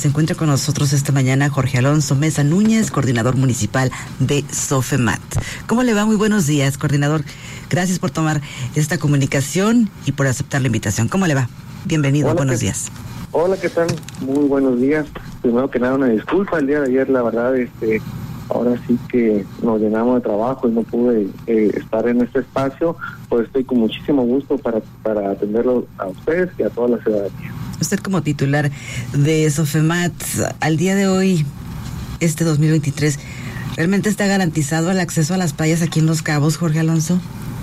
Se encuentra con nosotros esta mañana Jorge Alonso Mesa Núñez, coordinador municipal de SOFEMAT. ¿Cómo le va? Muy buenos días, coordinador. Gracias por tomar esta comunicación y por aceptar la invitación. ¿Cómo le va? Bienvenido, Hola, buenos días. Hola, ¿qué tal? Muy buenos días. Primero que nada, una disculpa. El día de ayer, la verdad, ahora sí que nos llenamos de trabajo y no pude estar en este espacio, pues estoy con muchísimo gusto para atenderlo a ustedes y a toda la ciudadanía. Usted como titular de SOFEMAT, al día de hoy, 2023, ¿realmente está garantizado el acceso a las playas aquí en Los Cabos, Jorge Alonso?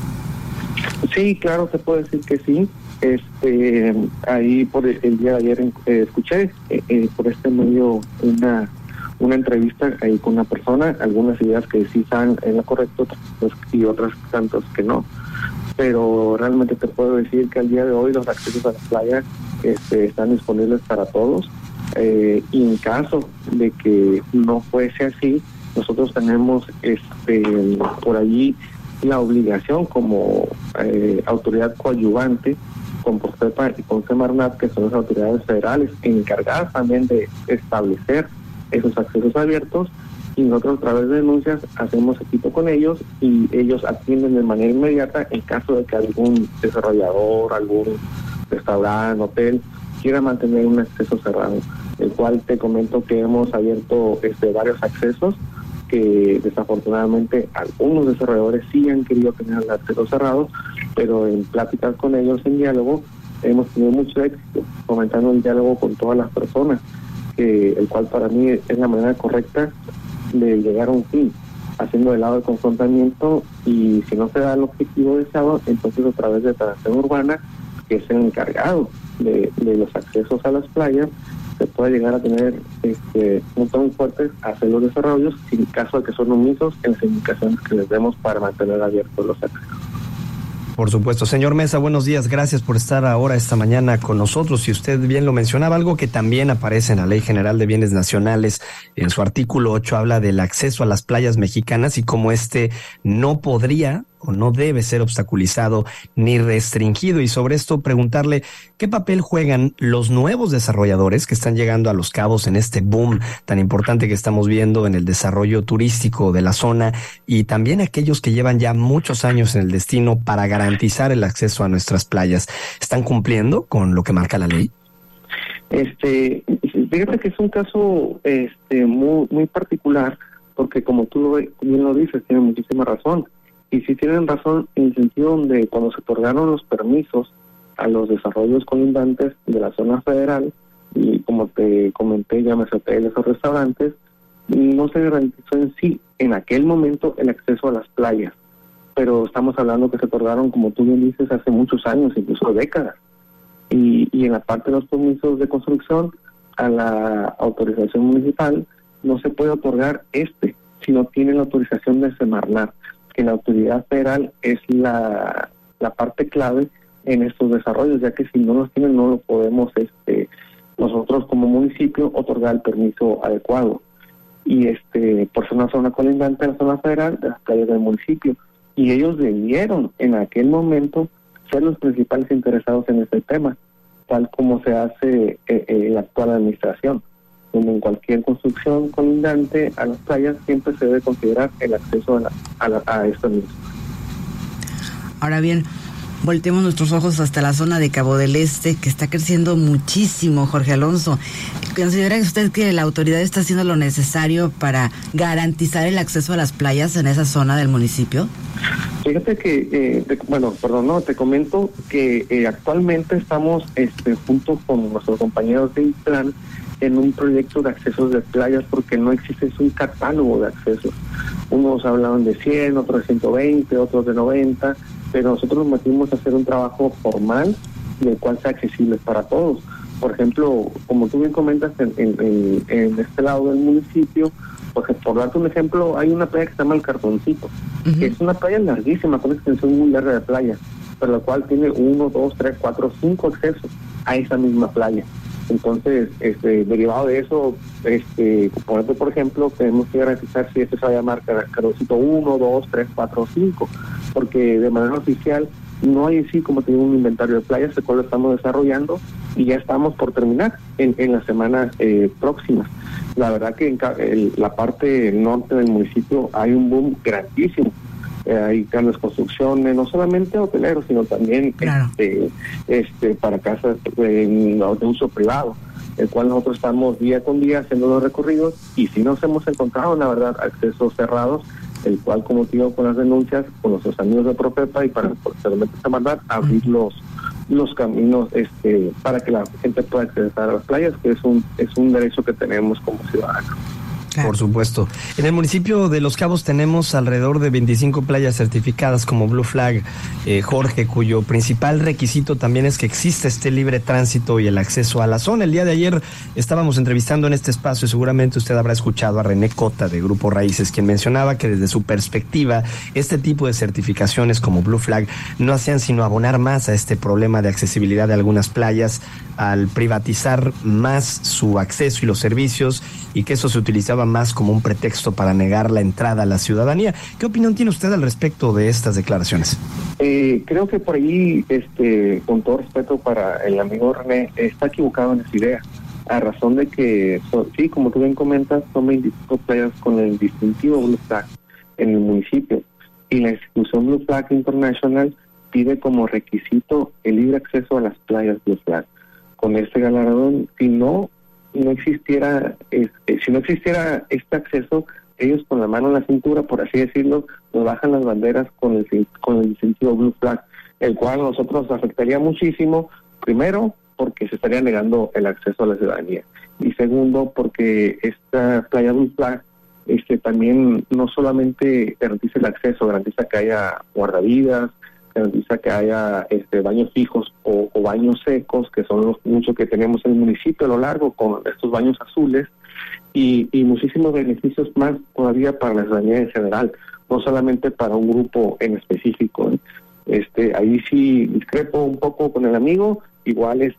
Sí, claro, se puede decir que sí. Ahí por el día de ayer escuché por este medio una entrevista ahí con una persona, algunas ideas que sí están en lo correcto y otras tantas que no. Pero realmente te puedo decir que al día de hoy los accesos a las playas están disponibles para todos. Y en caso de que no fuese así, nosotros tenemos por allí la obligación como autoridad coadyuvante con PROFEPA y con Semarnat, que son las autoridades federales encargadas también de establecer esos accesos abiertos, y nosotros a través de denuncias hacemos equipo con ellos y ellos atienden de manera inmediata en caso de que algún desarrollador, algún restaurante, hotel quiera mantener un acceso cerrado, el cual te comento que hemos abierto varios accesos que desafortunadamente algunos desarrolladores sí han querido tener el acceso cerrado, pero en pláticas con ellos, en diálogo, hemos tenido mucho éxito, fomentando el diálogo con todas las personas, el cual para mí es la manera correcta de llegar a un fin, haciendo el lado de confrontamiento, y si no se da el objetivo deseado, entonces a través de Transición Urbana, que es el encargado de los accesos a las playas, se puede llegar a tener puntos muy fuertes a hacer los desarrollos, en caso de que son omisos en las indicaciones que les demos para mantener abiertos los accesos. Por supuesto. Señor Mesa, buenos días. Gracias por estar ahora esta mañana con nosotros. Y usted bien lo mencionaba, algo que también aparece en la Ley General de Bienes Nacionales. En su artículo 8 habla del acceso a las playas mexicanas y cómo no podría o no debe ser obstaculizado ni restringido. Y sobre esto preguntarle qué papel juegan los nuevos desarrolladores que están llegando a Los Cabos en este boom tan importante que estamos viendo en el desarrollo turístico de la zona, y también aquellos que llevan ya muchos años en el destino para garantizar el acceso a nuestras playas. ¿Están cumpliendo con lo que marca la ley? Fíjate que es un caso muy, muy particular, porque como tú bien lo dices, tiene muchísima razón. Y sí tienen razón en el sentido donde cuando se otorgaron los permisos a los desarrollos colindantes de la zona federal, y como te comenté, llámese hoteles o restaurantes, no se garantizó en sí, en aquel momento, el acceso a las playas. Pero estamos hablando que se otorgaron, como tú bien dices, hace muchos años, incluso décadas. Y en la parte de los permisos de construcción, a la autorización municipal, no se puede otorgar si no tiene la autorización de Semarnat, que la autoridad federal es la parte clave en estos desarrollos, ya que si no los tienen no lo podemos nosotros como municipio otorgar el permiso adecuado. Y por ser una zona colindante a la zona federal, de las playas del municipio, y ellos debieron en aquel momento ser los principales interesados en este tema, tal como se hace en la actual administración, donde en cualquier construcción colindante a las playas siempre se debe considerar el acceso a esto mismo. Ahora bien, volteemos nuestros ojos hasta la zona de Cabo del Este, que está creciendo muchísimo, Jorge Alonso. ¿Considera usted que la autoridad está haciendo lo necesario para garantizar el acceso a las playas en esa zona del municipio? Fíjate que, te comento que actualmente estamos junto con nuestros compañeros de IPLAN en un proyecto de accesos de playas, porque no existe un catálogo de accesos. Unos hablaban de 100, otros de 120, otros de 90, pero nosotros nos metimos a hacer un trabajo formal del cual sea accesible para todos. Por ejemplo, como tú bien comentas, en este lado del municipio, porque por darte un ejemplo, hay una playa que se llama El Cartoncito, que es una playa larguísima, con una extensión muy larga de playa, pero la cual tiene 1, 2, 3, 4, 5 accesos a esa misma playa. Entonces, derivado de eso, por ejemplo, tenemos que garantizar si se va a llamar Cartoncito 1, 2, 3, 4, 5, porque de manera oficial no hay así como tener un inventario de playas, el cual lo estamos desarrollando, y ya estamos por terminar en las semanas próximas. La verdad que en la parte norte del municipio hay un boom grandísimo. Hay grandes construcciones, no solamente hoteleros, sino también claro. Para casas de uso privado, el cual nosotros estamos día con día haciendo los recorridos, y si nos hemos encontrado, la verdad, accesos cerrados, el cual, como digo, con las denuncias, con nuestros amigos de Profepa y para posteriormente mandar abrir los caminos para que la gente pueda acceder a las playas, que es un derecho que tenemos como ciudadanos. Por supuesto. En el municipio de Los Cabos tenemos alrededor de 25 playas certificadas como Blue Flag, Jorge, cuyo principal requisito también es que exista este libre tránsito y el acceso a la zona. El día de ayer estábamos entrevistando en este espacio, seguramente usted habrá escuchado a René Cota de Grupo Raíces, quien mencionaba que desde su perspectiva este tipo de certificaciones como Blue Flag no hacían sino abonar más a este problema de accesibilidad de algunas playas al privatizar más su acceso y los servicios, y que eso se utilizaba más como un pretexto para negar la entrada a la ciudadanía. ¿Qué opinión tiene usted al respecto de estas declaraciones? Creo que por ahí, con todo respeto para el amigo René, está equivocado en esa idea, a razón de que, sí, como tú bien comentas, son 25 playas con el distintivo Blue Flag en el municipio, y la institución Blue Flag International pide como requisito el libre acceso a las playas Blue Flag. Con este galardón, si no existiera este acceso, ellos con la mano en la cintura, por así decirlo, nos bajan las banderas con el distintivo Blue Flag, el cual a nosotros afectaría muchísimo. Primero, porque se estaría negando el acceso a la ciudadanía, y segundo, porque esta playa Blue Flag también no solamente garantiza el acceso, garantiza que haya guardavidas, garantiza que haya baños fijos o baños secos, que son los muchos que tenemos en el municipio a lo largo, con estos baños azules, y muchísimos beneficios más todavía para la ciudadanía en general, no solamente para un grupo en específico. Ahí sí discrepo un poco con el amigo. Igual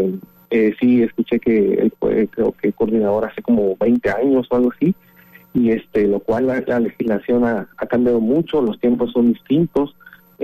sí escuché que él fue, creo que coordinador hace como 20 años o algo así, y lo cual la legislación ha cambiado mucho, los tiempos son distintos.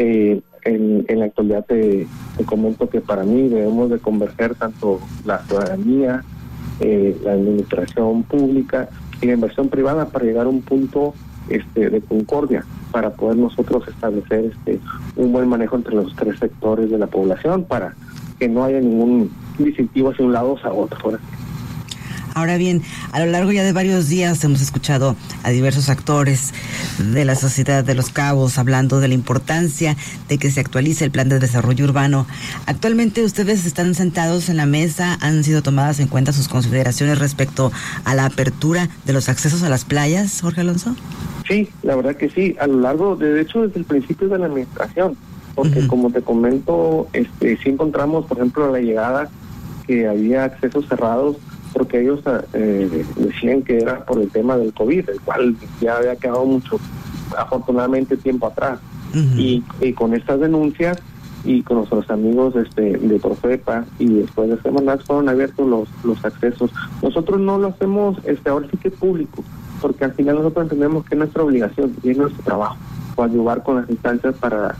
En la actualidad te comento que para mí debemos de converger tanto la ciudadanía, la administración pública y la inversión privada para llegar a un punto de concordia, para poder nosotros establecer un buen manejo entre los tres sectores de la población, para que no haya ningún distintivo hacia un lado o hacia otro. Ahora bien, a lo largo ya de varios días hemos escuchado a diversos actores de la sociedad de Los Cabos hablando de la importancia de que se actualice el plan de desarrollo urbano. Actualmente ustedes están sentados en la mesa, ¿han sido tomadas en cuenta sus consideraciones respecto a la apertura de los accesos a las playas, Jorge Alonso? Sí, la verdad que sí, a lo largo, de hecho, desde el principio de la administración, porque como te comento, sí encontramos, por ejemplo, a la llegada que había accesos cerrados, porque ellos decían que era por el tema del COVID, el cual ya había quedado mucho, afortunadamente, tiempo atrás. Y con estas denuncias y con nuestros amigos de Profepa, y después de semanas fueron abiertos los accesos. Nosotros no lo hacemos ahora sí que público, porque al final nosotros entendemos que es nuestra obligación y es nuestro trabajo, ayudar con las instancias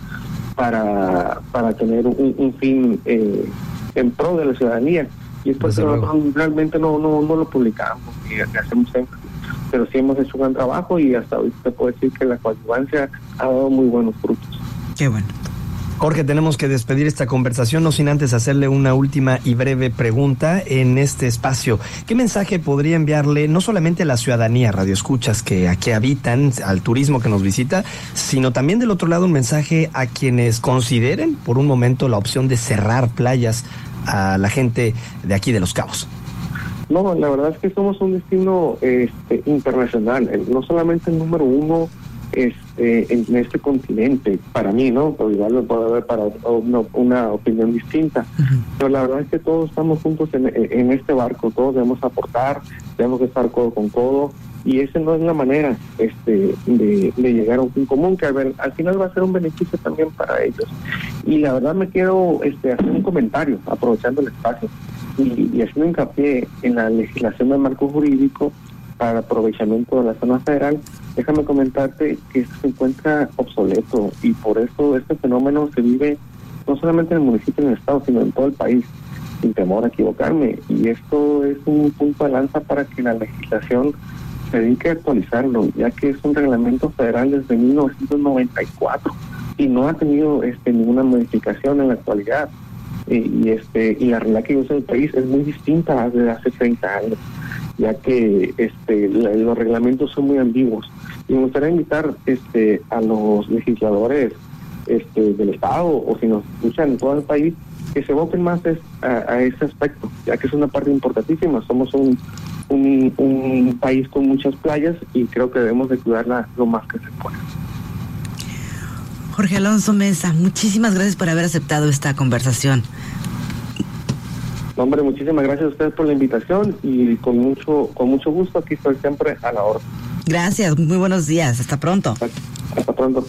para tener un fin en pro de la ciudadanía. Y es porque nosotros realmente no lo publicamos y hacemos énfasis, pero sí hemos hecho un gran trabajo, y hasta hoy te puedo decir que la coadyuvancia ha dado muy buenos frutos. Qué bueno. Jorge, tenemos que despedir esta conversación, no sin antes hacerle una última y breve pregunta en este espacio. ¿Qué mensaje podría enviarle no solamente a la ciudadanía, radioescuchas que aquí habitan, al turismo que nos visita, sino también del otro lado un mensaje a quienes consideren por un momento la opción de cerrar playas a la gente de aquí de Los Cabos? No, la verdad es que somos un destino internacional, no solamente el número uno en este continente, para mí, ¿no? Pero igual lo puede haber para una opinión distinta. Pero la verdad es que todos estamos juntos en este barco, todos debemos aportar, debemos estar codo con codo, y esa no es la manera de llegar a un fin común, que al final va a ser un beneficio también para ellos. Y la verdad me quiero hacer un comentario, aprovechando el espacio, y haciendo hincapié en la legislación del marco jurídico para el aprovechamiento de la zona federal. Déjame comentarte que esto se encuentra obsoleto, y por eso este fenómeno se vive no solamente en el municipio y en el estado, sino en todo el país. sin temor a equivocarme, y esto es un punto de lanza para que la legislación se dedique a actualizarlo, ya que es un reglamento federal desde 1994 y no ha tenido ninguna modificación en la actualidad. Y la realidad que usa el país es muy distinta a de hace 30 años, ya que los reglamentos son muy ambiguos. Y me gustaría invitar a los legisladores del Estado, o si nos escuchan en todo el país, que se enfoquen más a ese aspecto, ya que es una parte importantísima. Somos un país con muchas playas y creo que debemos de cuidarla lo más que se pueda. Jorge Alonso Meza, muchísimas gracias por haber aceptado esta conversación. Hombre, muchísimas gracias a ustedes por la invitación y con mucho gusto aquí estoy siempre a la orden. Gracias, muy buenos días, hasta pronto. Hasta pronto.